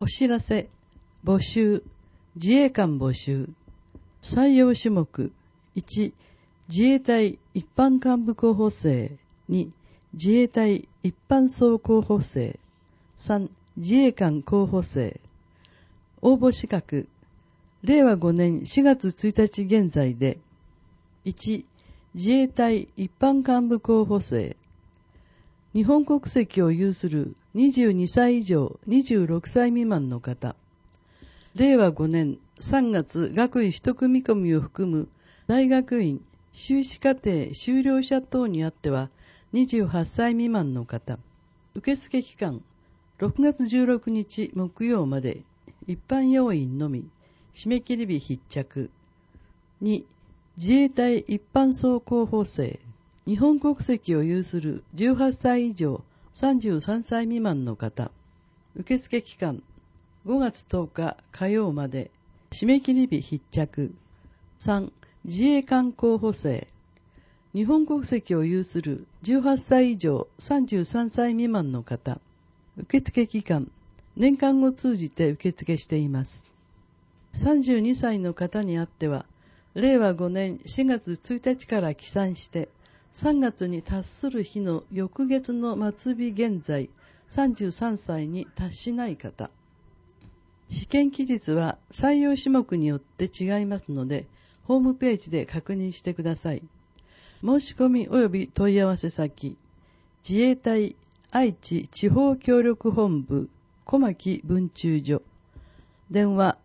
お知らせ、募集、自衛官募集。採用種目、1、自衛隊一般幹部候補生。2、自衛隊一般総候補生。3、自衛官候補生。応募資格、令和5年4月1日現在で、1、自衛隊一般幹部候補生。日本国籍を有する22歳以上26歳未満の方。令和5年3月学位取得見込みを含む大学院、修士課程修了者等にあっては28歳未満の方。受付期間、6月16日木曜まで、一般要員のみ、締め切り日必着。2、自衛隊一般総候補生。日本国籍を有する18歳以上33歳未満の方。受付期間、5月10日火曜まで、締め切り日必着。3、自衛官候補生。日本国籍を有する18歳以上33歳未満の方。受付期間、年間を通じて受付しています。32歳の方にあっては、令和5年4月1日から起算して、3月に達する日の翌月の末日現在、33歳に達しない方。試験期日は採用種目によって違いますので、ホームページで確認してください。申し込み及び問い合わせ先、自衛隊愛知地方協力本部小牧分駐所。電話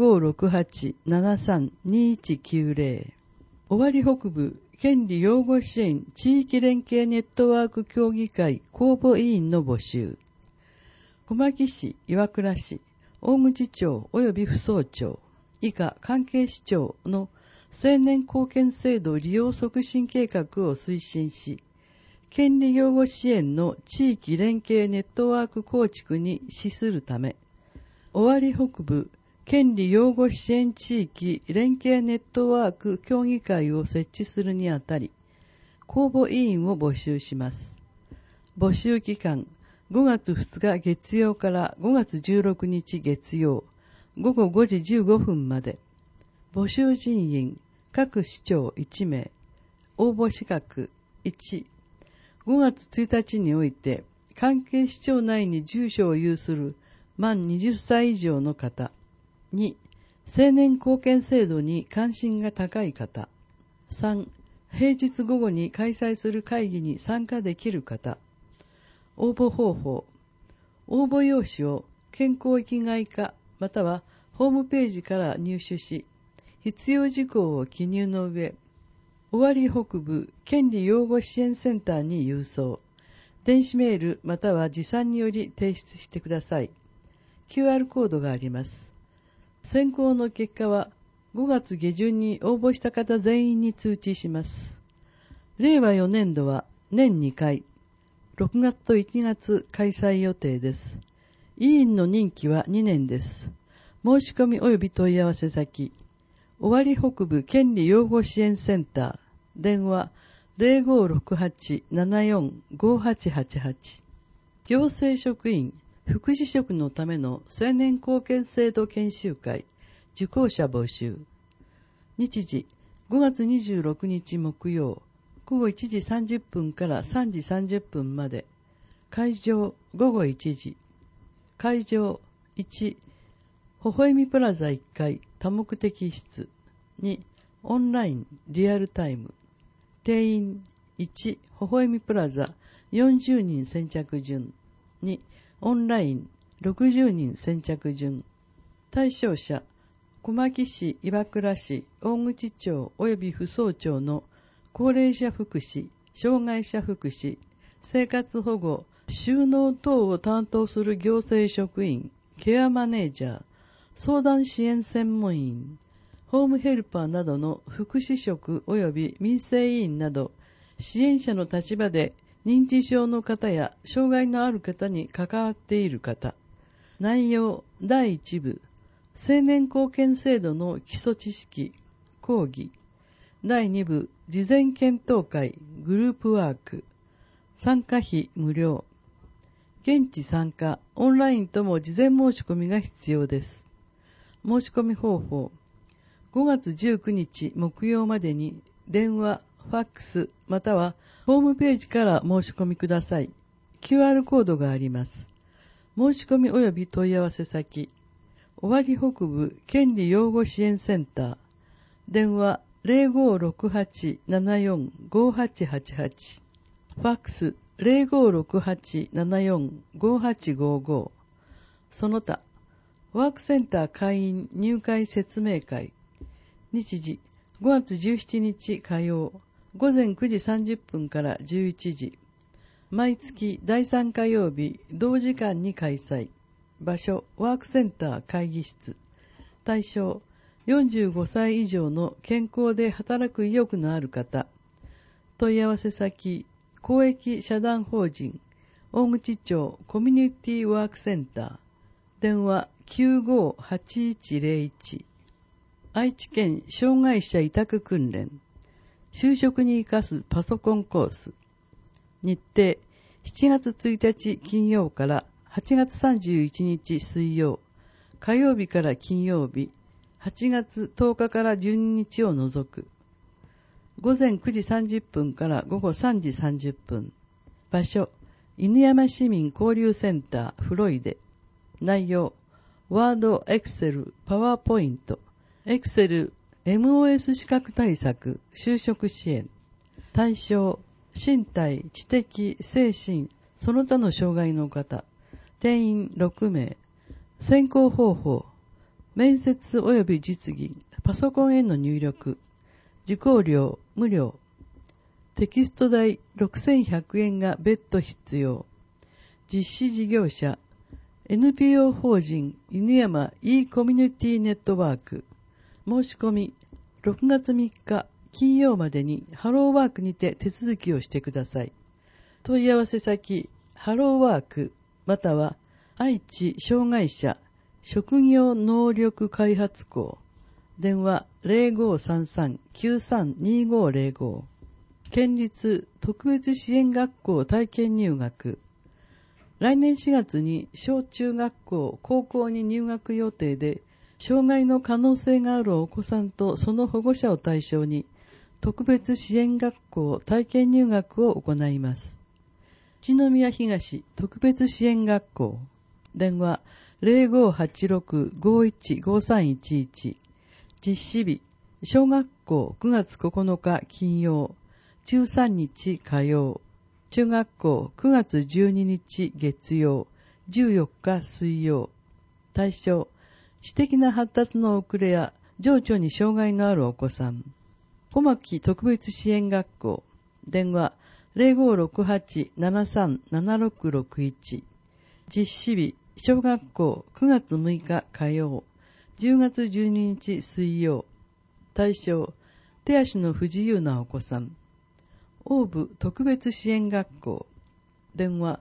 0568-73-2190。尾張北部権利擁護支援地域連携ネットワーク協議会公募委員の募集。小牧市、岩倉市、大口町及び府総町、以下関係市町の青年貢献制度利用促進計画を推進し、権利擁護支援の地域連携ネットワーク構築に資するため、尾張北部権利擁護支援地域連携ネットワーク協議会を設置するにあたり、公募委員を募集します。募集期間、5月2日月曜から5月16日月曜、午後5時15分まで。募集人員、各市長1名。応募資格、1、5月1日において、関係市町内に住所を有する満20歳以上の方。2、青年貢献制度に関心が高い方。3、平日午後に開催する会議に参加できる方。応募方法。応募用紙を健康域外課またはホームページから入手し、必要事項を記入の上、尾張北部権利擁護支援センターに郵送。電子メールまたは持参により提出してください。QR コードがあります。選考の結果は5月下旬に応募した方全員に通知します。令和4年度は年2回、6月と1月開催予定です。委員の任期は2年です。申し込み及び問い合わせ先、尾張北部権利擁護支援センター、電話 0568-745888。行政職員、福祉職のための青年貢献制度研修会、受講者募集。日時、5月26日木曜、午後1時30分から3時30分まで。会場、午後1時。会場、1、微笑みプラザ1階多目的室。2、オンライン、リアルタイム。定員、1、微笑みプラザ40人先着順。2、オンライン、60人先着順。対象者、小牧市、岩倉市、大口町及び府総町の高齢者福祉、障害者福祉、生活保護、就農等を担当する行政職員、ケアマネージャー、相談支援専門員、ホームヘルパーなどの福祉職及び民生委員など、支援者の立場で認知症の方や障害のある方に関わっている方。内容、第1部、青年貢献制度の基礎知識、講義。第2部、事前検討会、グループワーク。参加費無料。 現地参加、オンラインとも事前申し込みが必要です。申し込み方法。5月19日木曜までに電話、ファックス、またはホームページから申し込みください。QR コードがあります。申し込み及び問い合わせ先。尾張北部権利擁護支援センター。電話 0568-74-5888。ファックス 0568-74-5855。その他、ワークセンター会員入会説明会。日時5月17日火曜午前9時30分から11時。毎月第3火曜日同時間に開催。場所ワークセンター会議室。対象45歳以上の健康で働く意欲のある方。問い合わせ先公益社団法人大口町コミュニティワークセンター。電話 958101。愛知県障害者委託訓練。就職に生かすパソコンコース。日程7月1日金曜から8月31日水曜。火曜日から金曜日。8月10日から12日を除く。午前9時30分から午後3時30分。場所犬山市民交流センターフロイデ。内容ワード、エクセル、パワーポイント、エクセル、MOS 資格対策、就職支援。対象、身体、知的、精神、その他の障害の方。定員6名。選考方法、面接及び実技、パソコンへの入力。受講料、無料。テキスト代6100円が別途必要。実施事業者、NPO 法人犬山 e コミュニティネットワーク。申し込み6月3日金曜までにハローワークにて手続きをしてください。問い合わせ先ハローワークまたは愛知障害者職業能力開発校。電話 0533-932505。県立特別支援学校体験入学。来年4月に小中学校、高校に入学予定で、障害の可能性があるお子さんとその保護者を対象に、特別支援学校体験入学を行います。一宮東特別支援学校。電話 0586-515311。実施日、小学校9月9日金曜、13日火曜。中学校9月12日月曜、14日水曜。対象、知的な発達の遅れや情緒に障害のあるお子さん。小牧特別支援学校。電話 0568-737661。実施日、小学校9月6日火曜、10月12日水曜。対象、手足の不自由なお子さん。大部特別支援学校。電話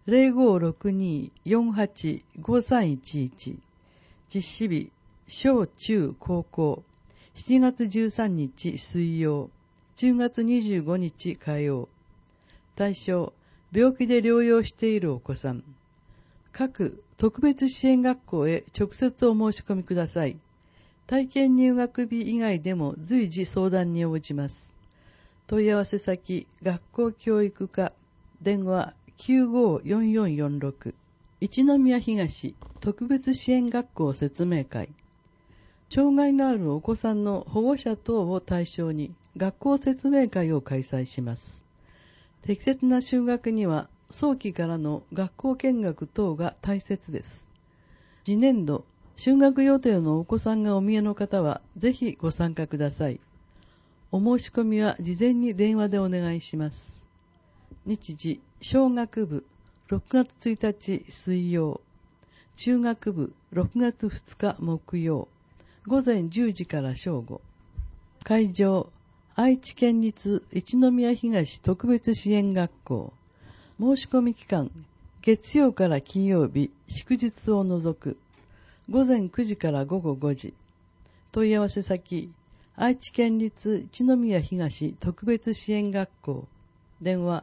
0562-485311。実施日、小中高校。7月13日水曜。10月25日火曜。対象、病気で療養しているお子さん。各特別支援学校へ直接お申し込みください。体験入学日以外でも随時相談に応じます。問い合わせ先、学校教育課。電話 954446。一宮東特別支援学校説明会。障害のあるお子さんの保護者等を対象に学校説明会を開催します。適切な就学には早期からの学校見学等が大切です。次年度、就学予定のお子さんがお見えの方はぜひご参加ください。お申し込みは事前に電話でお願いします。日時、小学部6月1日水曜、中学部6月2日木曜、午前10時から正午。会場、愛知県立一宮東特別支援学校。申し込み期間、月曜から金曜日、祝日を除く。午前9時から午後5時。問い合わせ先、愛知県立一宮東特別支援学校。電話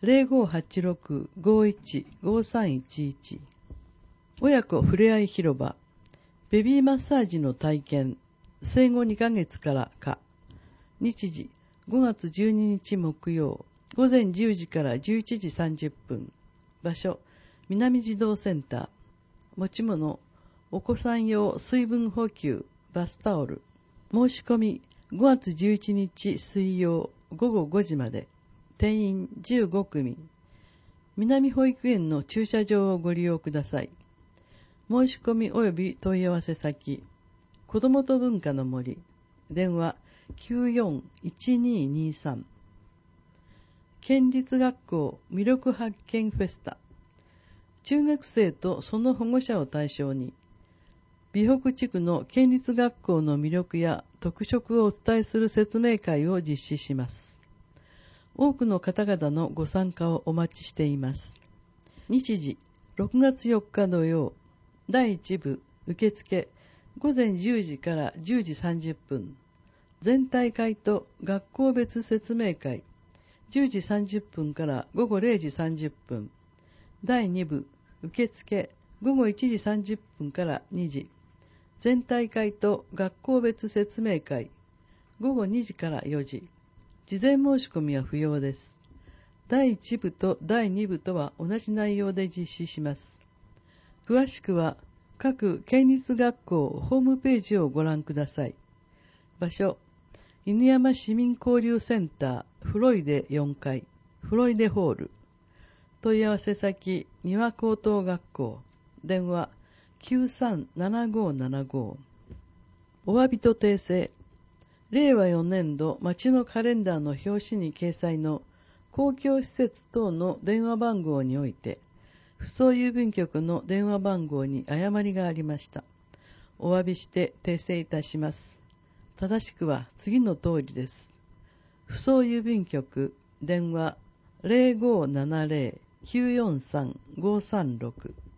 0586-515311。親子ふれあい広場、ベビーマッサージの体験、生後2ヶ月からか。日時、5月12日木曜、午前10時から11時30分。場所、南児童センター。持ち物、お子さん用水分補給、バスタオル。申し込み、5月11日水曜、午後5時まで。定員15組。南保育園の駐車場をご利用ください。申し込み及び問い合わせ先、子どもと文化の森、電話94-1223。県立学校魅力発見フェスタ。中学生とその保護者を対象に、美北地区の県立学校の魅力や特色をお伝えする説明会を実施します。多くの方々のご参加をお待ちしています。日時、6月4日土曜、第1部受付、午前10時から10時30分。全体会と学校別説明会、10時30分から午後0時30分。第2部受付、午後1時30分から2時。全体会と学校別説明会、午後2時から4時。事前申し込みは不要です。第1部と第2部とは同じ内容で実施します。詳しくは各県立学校ホームページをご覧ください。場所、犬山市民交流センターフロイデ4階、フロイデホール。問い合わせ先、丹羽高等学校。電話937575。お詫びと訂正。令和4年度町のカレンダーの表紙に掲載の公共施設等の電話番号において、府送郵便局の電話番号に誤りがありました。お詫びして訂正いたします。正しくは次の通りです。府送郵便局、電話 0570-943-536